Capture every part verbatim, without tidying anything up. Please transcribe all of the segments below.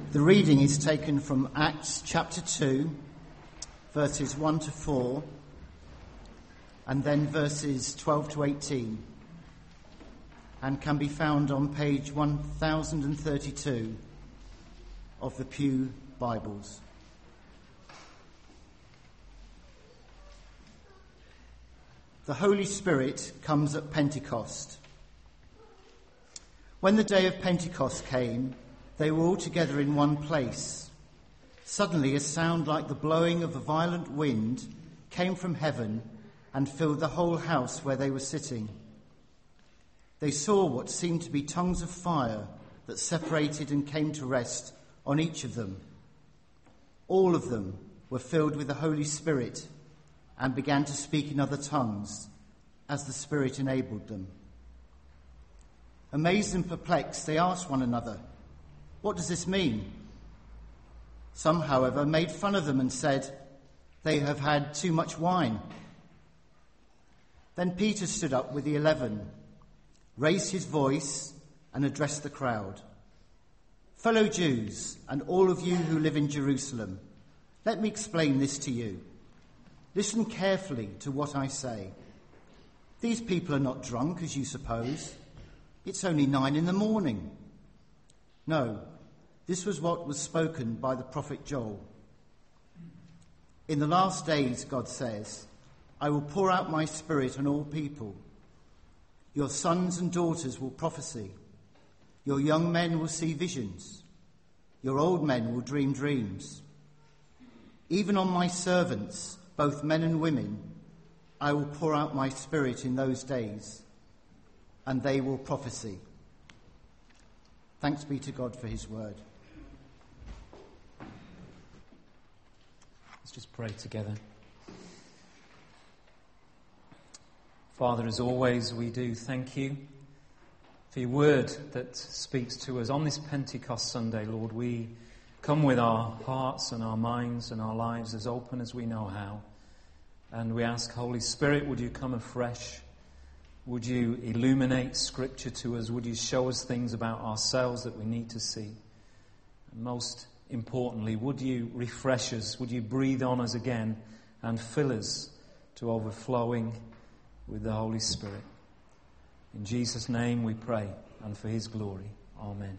The reading is taken from Acts chapter two, verses one to four, and then verses twelve to eighteen, and can be found on page one thousand thirty-two of the Pew Bibles. The Holy Spirit comes at Pentecost. When the day of Pentecost came, they were all together in one place. Suddenly a sound like the blowing of a violent wind came from heaven and filled the whole house where they were sitting. They saw what seemed to be tongues of fire that separated and came to rest on each of them. All of them were filled with the Holy Spirit and began to speak in other tongues as the Spirit enabled them. Amazed and perplexed, they asked one another, "What does this mean?" Some, however, made fun of them and said, "They have had too much wine." Then Peter stood up with the eleven, raised his voice and addressed the crowd. "Fellow Jews, and all of you who live in Jerusalem, let me explain this to you. Listen carefully to what I say. These people are not drunk, as you suppose. It's only nine in the morning. No, this was what was spoken by the prophet Joel. In the last days, God says, I will pour out my spirit on all people. Your sons and daughters will prophesy. Your young men will see visions. Your old men will dream dreams. Even on my servants, both men and women, I will pour out my spirit in those days, and they will prophesy." Thanks be to God for his word. Let's just pray together. Father, as always, we do thank you for your word that speaks to us on this Pentecost Sunday, Lord. We come with our hearts and our minds and our lives as open as we know how. And we ask, Holy Spirit, would you come afresh? Would you illuminate Scripture to us? Would you show us things about ourselves that we need to see? And most importantly, would you refresh us? Would you breathe on us again and fill us to overflowing with the Holy Spirit? In Jesus' name we pray, and for his glory. Amen.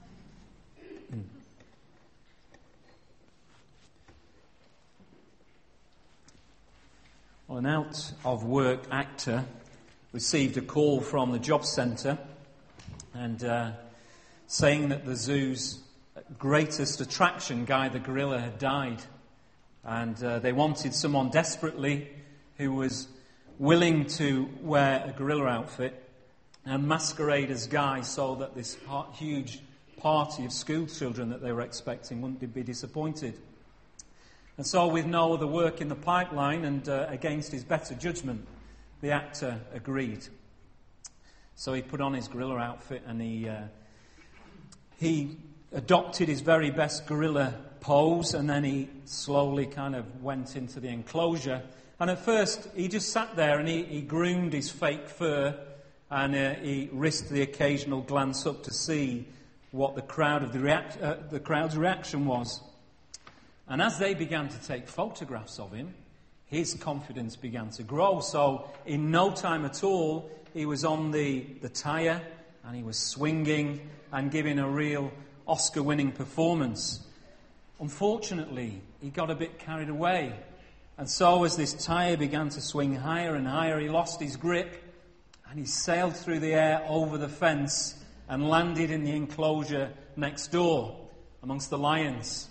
Well, an out-of-work actor received a call from the job centre and uh, saying that the zoo's greatest attraction, Guy the gorilla, had died. And uh, they wanted someone desperately who was willing to wear a gorilla outfit and masquerade as Guy so that this huge party of school children that they were expecting wouldn't be disappointed. And so, with no other work in the pipeline and uh, against his better judgment, the actor agreed. So he put on his gorilla outfit and he uh, he adopted his very best gorilla pose, and then he slowly kind of went into the enclosure. And at first, he just sat there and he, he groomed his fake fur, and uh, he risked the occasional glance up to see what the crowd of the, react- uh, the crowd's reaction was. And as they began to take photographs of him, his confidence began to grow. So in no time at all, he was on the, the tyre and he was swinging and giving a real Oscar-winning performance. Unfortunately, he got a bit carried away. And so as this tyre began to swing higher and higher, he lost his grip and he sailed through the air over the fence and landed in the enclosure next door amongst the lions.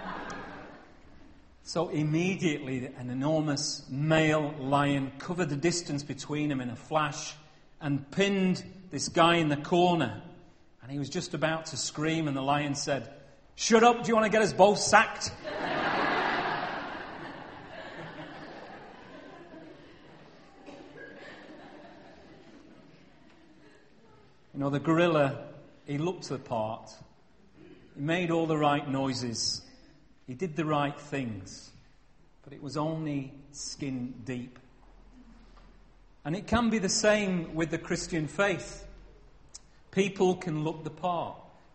So immediately an enormous male lion covered the distance between them in a flash and pinned this guy in the corner. And he was just about to scream, and the lion said, "Shut up, do you want to get us both sacked?" You know, the gorilla, he looked the part. He made all the right noises. He did the right things, but it was only skin deep. And it can be the same with the Christian faith. People can look the part.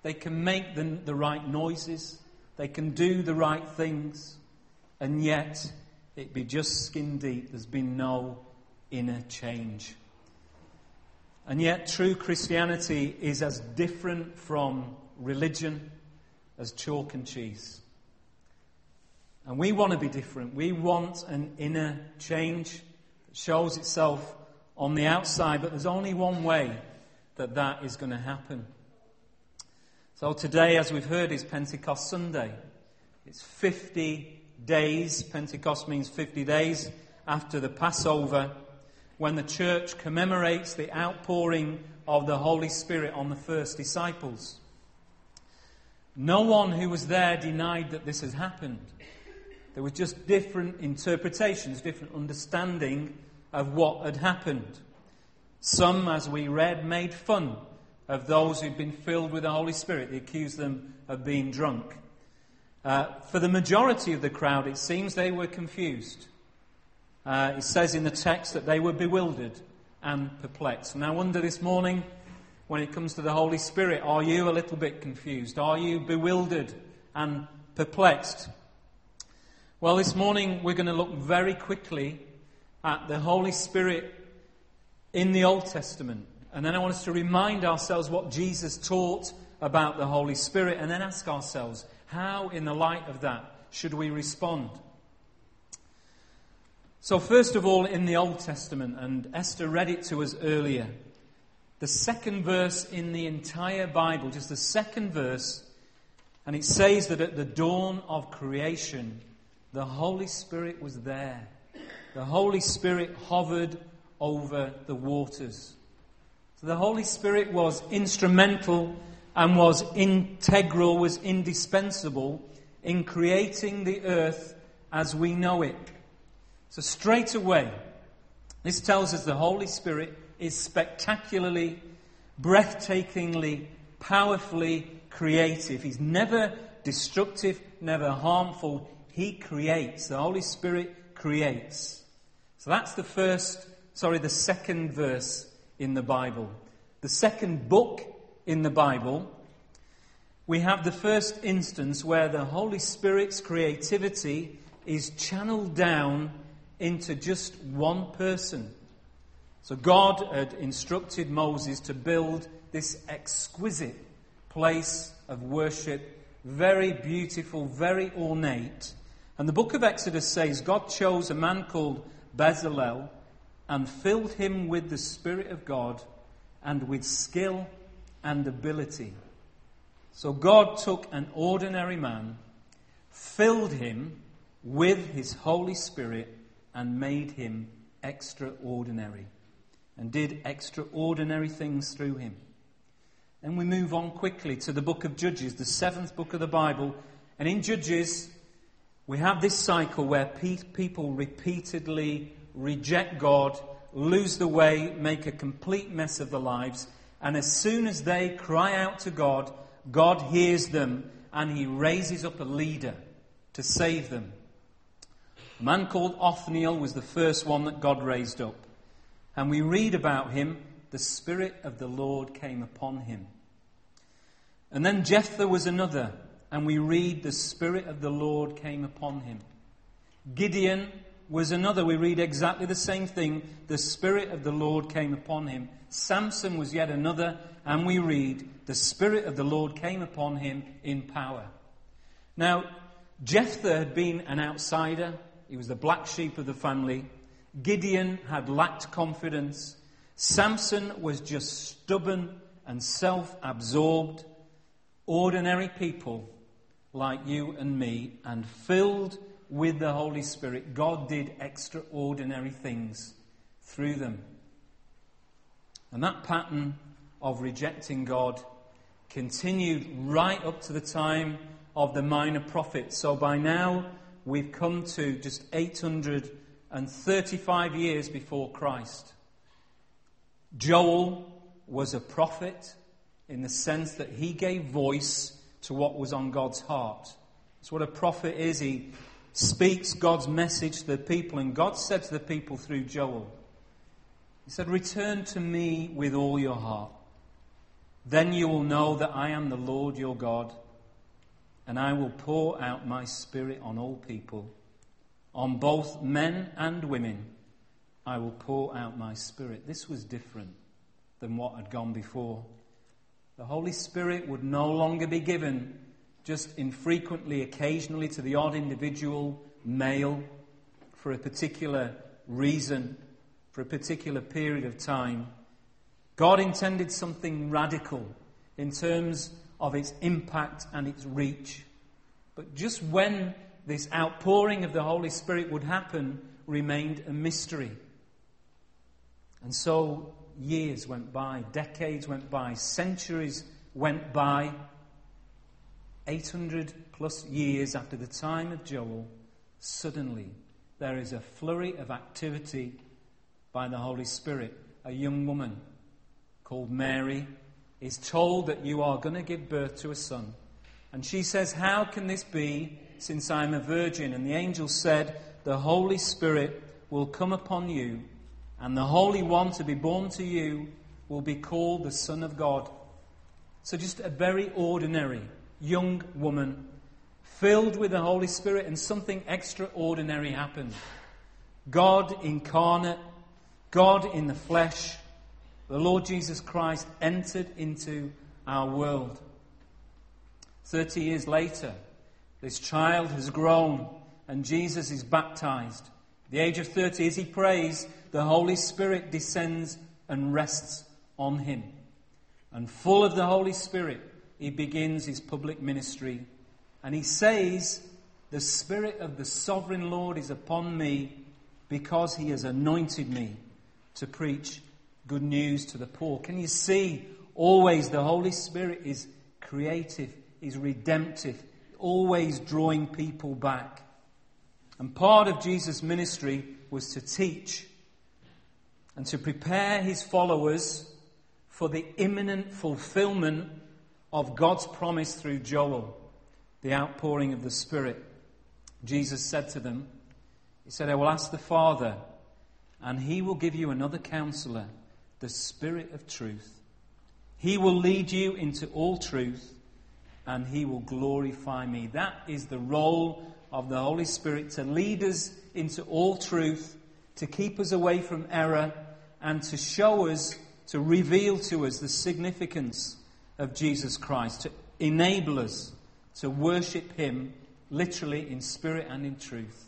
They can make the, the right noises. They can do the right things. And yet, it be just skin deep. There's been no inner change. And yet, true Christianity is as different from religion as chalk and cheese. And we want to be different. We want an inner change that shows itself on the outside, but there's only one way that that is going to happen. So today, as we've heard, is Pentecost Sunday. It's fifty days. Pentecost means fifty days after the Passover, when the church commemorates the outpouring of the Holy Spirit on the first disciples. No one who was there denied that this has happened. There were just different interpretations, different understanding of what had happened. Some, as we read, made fun of those who'd been filled with the Holy Spirit. They accused them of being drunk. Uh, for the majority of the crowd, it seems they were confused. Uh, it says in the text that they were bewildered and perplexed. And I wonder this morning, when it comes to the Holy Spirit, are you a little bit confused? Are you bewildered and perplexed? Well, this morning we're going to look very quickly at the Holy Spirit in the Old Testament. And then I want us to remind ourselves what Jesus taught about the Holy Spirit, and then ask ourselves, how in the light of that should we respond? So first of all, in the Old Testament, and Esther read it to us earlier, the second verse in the entire Bible, just the second verse, and it says that at the dawn of creation, the Holy Spirit was there. The Holy Spirit hovered over the waters. So the Holy Spirit was instrumental and was integral, was indispensable in creating the earth as we know it. So straight away, this tells us the Holy Spirit is spectacularly, breathtakingly, powerfully creative. He's never destructive, never harmful. He creates. The Holy Spirit creates. So that's the first, sorry, the second verse in the Bible. The second book in the Bible, we have the first instance where the Holy Spirit's creativity is channeled down into just one person. So God had instructed Moses to build this exquisite place of worship, very beautiful, very ornate. And the book of Exodus says God chose a man called Bezalel and filled him with the Spirit of God and with skill and ability. So God took an ordinary man, filled him with his Holy Spirit, and made him extraordinary, and did extraordinary things through him. Then we move on quickly to the book of Judges, the seventh book of the Bible. And in Judges, we have this cycle where pe- people repeatedly reject God, lose the way, make a complete mess of their lives. And as soon as they cry out to God, God hears them and he raises up a leader to save them. A man called Othniel was the first one that God raised up. And we read about him, the Spirit of the Lord came upon him. And then Jephthah was another, and we read the Spirit of the Lord came upon him. Gideon was another, we read exactly the same thing, the Spirit of the Lord came upon him. Samson was yet another, and we read the Spirit of the Lord came upon him in power. Now, Jephthah had been an outsider. He was the black sheep of the family. Gideon had lacked confidence. Samson was just stubborn and self-absorbed. Ordinary people like you and me, and filled with the Holy Spirit, God did extraordinary things through them. And that pattern of rejecting God continued right up to the time of the minor prophets. So by now, we've come to just eight hundred thirty-five years before Christ. Joel was a prophet in the sense that he gave voice to what was on God's heart. That's what a prophet is. He speaks God's message to the people, and God said to the people through Joel, he said, return to me with all your heart. Then you will know that I am the Lord your God, and I will pour out my Spirit on all people. On both men and women I will pour out my Spirit." This was different than what had gone before. The Holy Spirit would no longer be given just infrequently, occasionally, to the odd individual male for a particular reason, for a particular period of time. God intended something radical in terms of its impact and its reach. But just when this outpouring of the Holy Spirit would happen remained a mystery. And so years went by, decades went by, centuries went by. eight hundred plus years after the time of Joel, suddenly there is a flurry of activity by the Holy Spirit. A young woman called Mary is told that you are going to give birth to a son. And she says, "How can this be, since I am a virgin?" And the angel said, "The Holy Spirit will come upon you, and the Holy One to be born to you will be called the Son of God." So just a very ordinary young woman filled with the Holy Spirit, and something extraordinary happened. God incarnate, God in the flesh, the Lord Jesus Christ entered into our world. Thirty years later, this child has grown and Jesus is baptized. At the age of thirty, as he prays, the Holy Spirit descends and rests on him. And full of the Holy Spirit, he begins his public ministry. And he says, "The Spirit of the Sovereign Lord is upon me, because he has anointed me to preach good news to the poor." Can you see? Always the Holy Spirit is creative, is redemptive, always drawing people back. And part of Jesus' ministry was to teach and to prepare his followers for the imminent fulfillment of God's promise through Joel, the outpouring of the Spirit. Jesus said to them, he said, "I will ask the Father, and he will give you another counselor, the Spirit of truth. He will lead you into all truth, and he will glorify me." That is the role of the Holy Spirit, to lead us into all truth, to keep us away from error, and to show us, to reveal to us the significance of Jesus Christ, to enable us to worship him literally in spirit and in truth.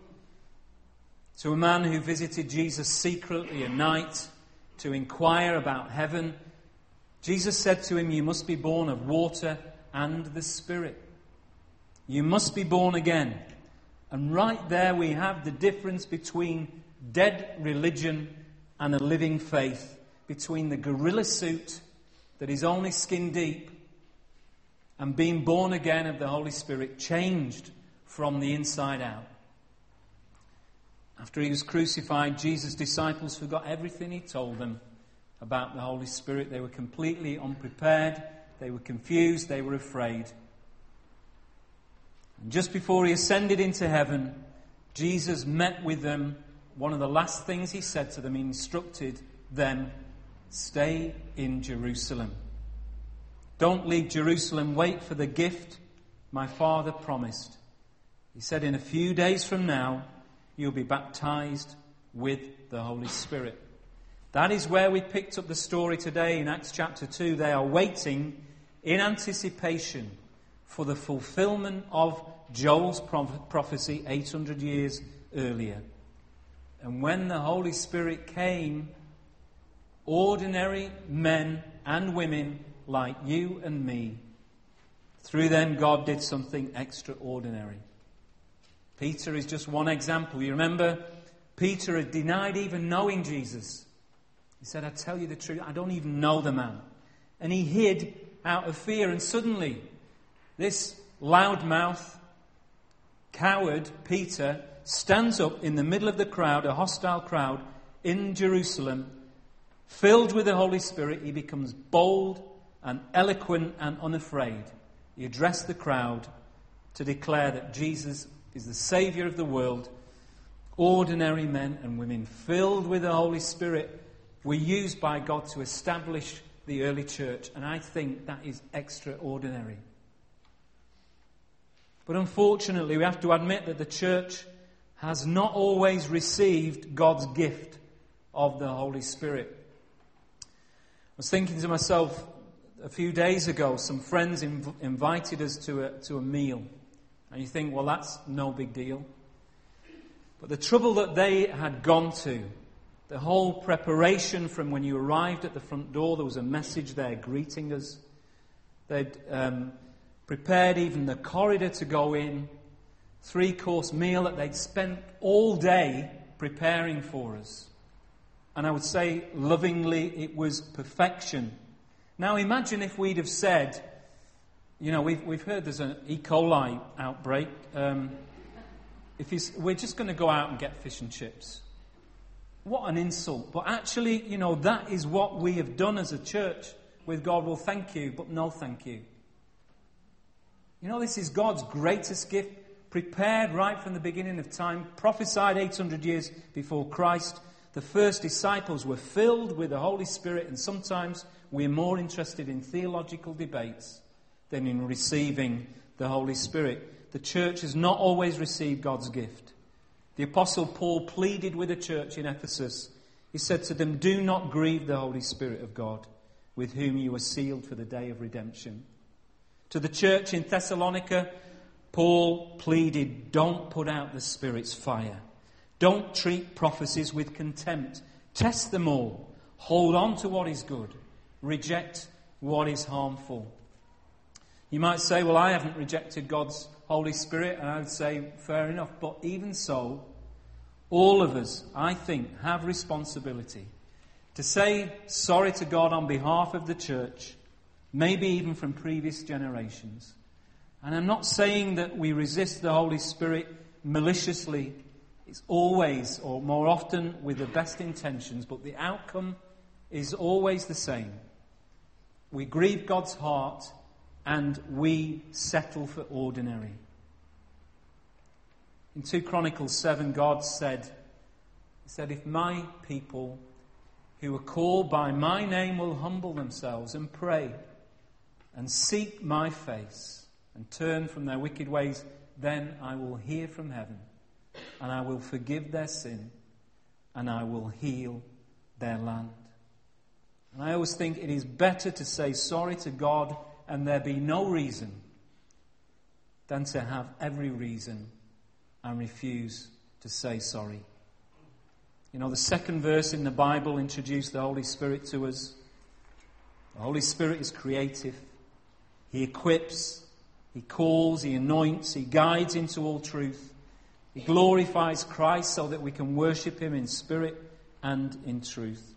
To a man who visited Jesus secretly at night to inquire about heaven, Jesus said to him, "You must be born of water and the Spirit. You must be born again." And right there we have the difference between dead religion and a living faith, between the gorilla suit that is only skin deep and being born again of the Holy Spirit, changed from the inside out. After he was crucified, Jesus' disciples forgot everything he told them about the Holy Spirit. They were completely unprepared. They were confused. They were afraid. And just before he ascended into heaven, Jesus met with them. One of the last things he said to them, he instructed them, "Stay in Jerusalem. Don't leave Jerusalem. Wait for the gift my Father promised." He said, "In a few days from now, you'll be baptized with the Holy Spirit." That is where we picked up the story today in Acts chapter two. They are waiting in anticipation for the fulfillment of Joel's prophecy eight hundred years earlier. And when the Holy Spirit came, ordinary men and women like you and me, through them God did something extraordinary. Peter is just one example. You remember, Peter had denied even knowing Jesus. He said, "I tell you the truth, I don't even know the man." And he hid out of fear. And suddenly, this loudmouth, coward Peter stands up in the middle of the crowd, a hostile crowd in Jerusalem, filled with the Holy Spirit. He becomes bold and eloquent and unafraid. He addressed the crowd to declare that Jesus is the Saviour of the world. Ordinary men and women filled with the Holy Spirit were used by God to establish the early church, and I think that is extraordinary. But unfortunately, we have to admit that the church has not always received God's gift of the Holy Spirit. I was thinking to myself a few days ago, some friends inv- invited us to a, to a meal. And you think, well, that's no big deal. But the trouble that they had gone to, the whole preparation from when you arrived at the front door, there was a message there greeting us. They'd um, prepared even the corridor to go in, three-course meal that they'd spent all day preparing for us. And I would say, lovingly, it was perfection. Now imagine if we'd have said, you know, we've, we've heard there's an E. coli outbreak. Um, if he's, we're just going to go out and get fish and chips. What an insult. But actually, you know, that is what we have done as a church with God. Well, thank you, but no thank you. You know, this is God's greatest gift, prepared right from the beginning of time, prophesied eight hundred years before Christ. The first disciples were filled with the Holy Spirit, and sometimes we're more interested in theological debates than in receiving the Holy Spirit. The church has not always received God's gift. The Apostle Paul pleaded with the church in Ephesus. He said to them, "Do not grieve the Holy Spirit of God, with whom you were sealed for the day of redemption." To the church in Thessalonica, Paul pleaded, "Don't put out the Spirit's fire. Don't treat prophecies with contempt. Test them all. Hold on to what is good. Reject what is harmful." You might say, well, I haven't rejected God's Holy Spirit, and I would say, fair enough. But even so, all of us, I think, have responsibility to say sorry to God on behalf of the church, maybe even from previous generations. And I'm not saying that we resist the Holy Spirit maliciously. It's always, or more often, with the best intentions, but the outcome is always the same. We grieve God's heart and we settle for ordinary. In two Chronicles seven, God said, He said, "If my people who are called by my name will humble themselves and pray and seek my face and turn from their wicked ways, then I will hear from heaven and I will forgive their sin and I will heal their land." And I always think it is better to say sorry to God and there be no reason than to have every reason and refuse to say sorry. You know, the second verse in the Bible introduced the Holy Spirit to us. The Holy Spirit is creative. He equips, He calls, He anoints, He guides into all truth. He glorifies Christ so that we can worship Him in spirit and in truth.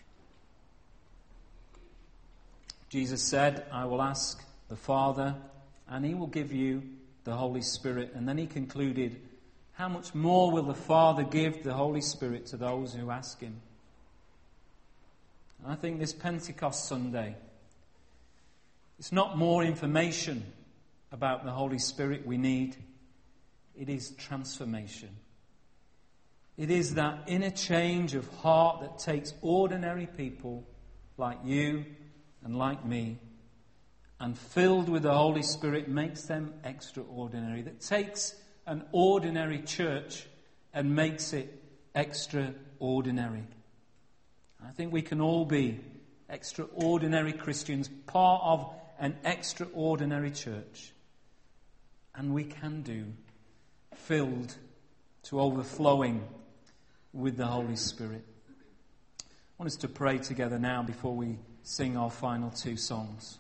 Jesus said, "I will ask the Father, and He will give you the Holy Spirit." And then He concluded, "How much more will the Father give the Holy Spirit to those who ask Him?" And I think this Pentecost Sunday, it's not more information about the Holy Spirit we need. It is transformation. It is that inner change of heart that takes ordinary people like you and like me, and filled with the Holy Spirit makes them extraordinary. That takes an ordinary church and makes it extraordinary. I think we can all be extraordinary Christians, part of an extraordinary church. And we can do, filled to overflowing with the Holy Spirit. I want us to pray together now before we sing our final two songs.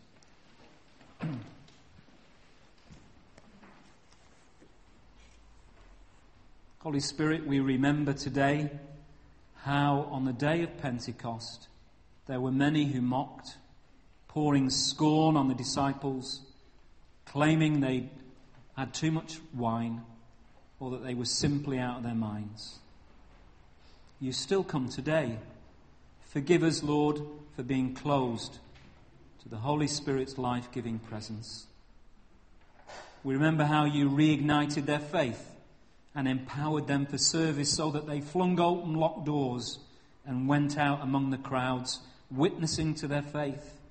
Holy Spirit, we remember today how on the day of Pentecost there were many who mocked, pouring scorn on the disciples, claiming they had too much wine or that they were simply out of their minds. You still come today. Forgive us, Lord, for being closed to the Holy Spirit's life-giving presence. We remember how you reignited their faith and empowered them for service so that they flung open locked doors and went out among the crowds, witnessing to their faith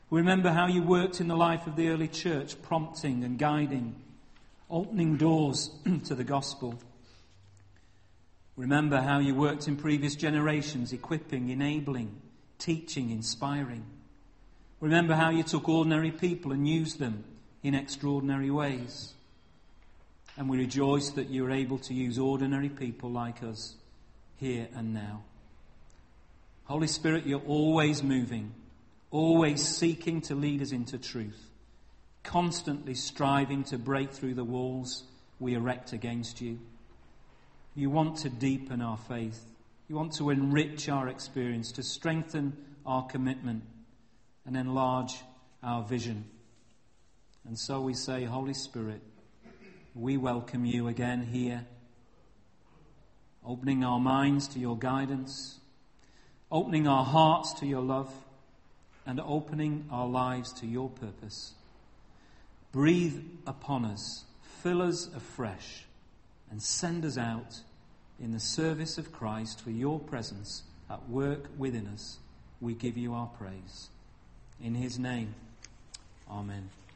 We remember how you worked in the life of the early church, prompting and guiding, opening doors to the gospel. Remember how you worked in previous generations, equipping, enabling, teaching, inspiring. Remember how you took ordinary people and used them in extraordinary ways. And we rejoice that you are able to use ordinary people like us here and now. Holy Spirit, you're always moving, always seeking to lead us into truth, constantly striving to break through the walls we erect against you. You want to deepen our faith. You want to enrich our experience, to strengthen our commitment and enlarge our vision. And so we say, Holy Spirit, we welcome you again here, opening our minds to your guidance, opening our hearts to your love, and opening our lives to your purpose. Breathe upon us, fill us afresh, and send us out in the service of Christ for your presence at work within us. We give you our praise. In his name, amen.